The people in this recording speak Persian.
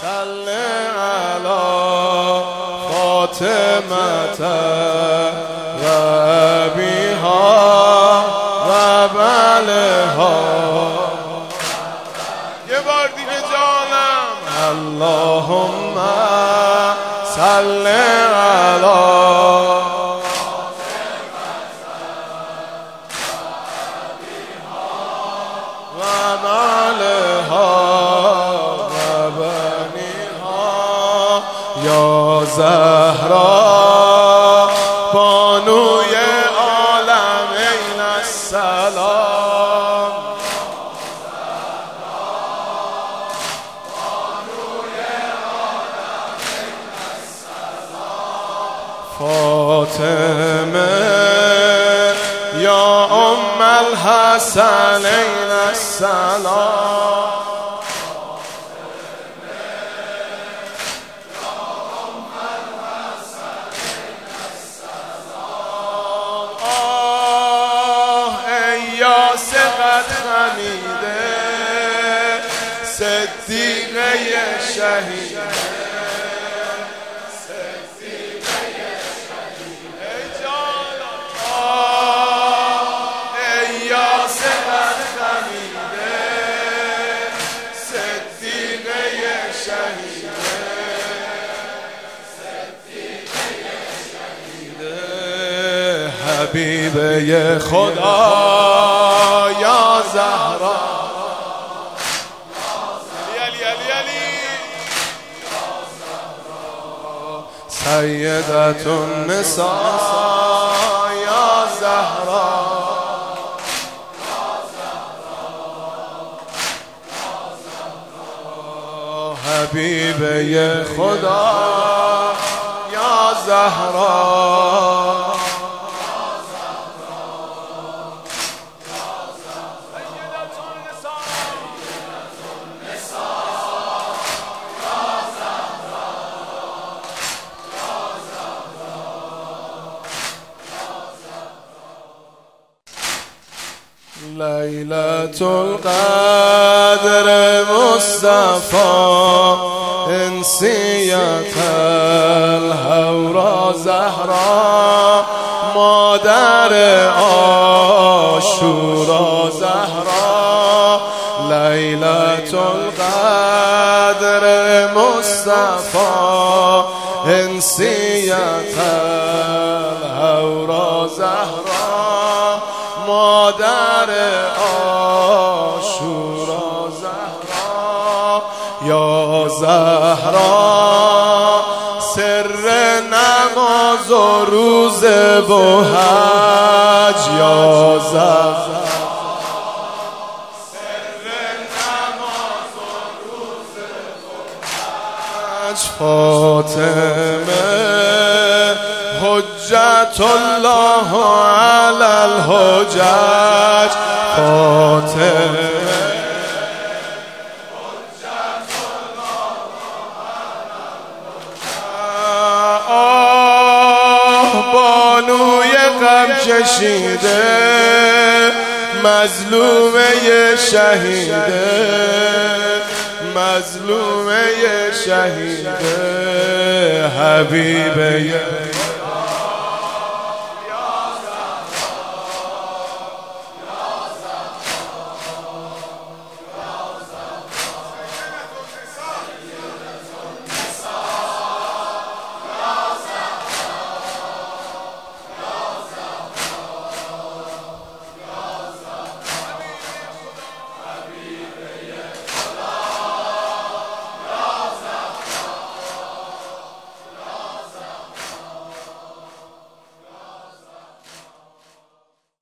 صل على فاطمة ربيها وبلها. یه بار دیگه جانم. اللهم صل على یا زهرا بانوی عالمین السلام. فاطمه یا ام الحسنین السلام. صدیقه شهید ای جانم الیاس قد خمیده صدیقه شهید حبیبه خدا یا زهرا سیدة النساء یا زهرا. حبیبه خدا یا زهرا. لیلة القدر مصطفى انسیت الهورا زهرا مادر عاشورا زهرا. لیلة القدر مصطفى انسیت الهورا زهرا مادر عاشورا زهرا. یا زهرا سر نماز و روزه و حج. یا زهرا سر نماز و روزه و حج. فاطمه حجت الله علی الحجج. فاطمه حجت الله علی الحجج. آه بانوی غم کشیده مظلومه شهیده مظلومه شهیده. حبیبه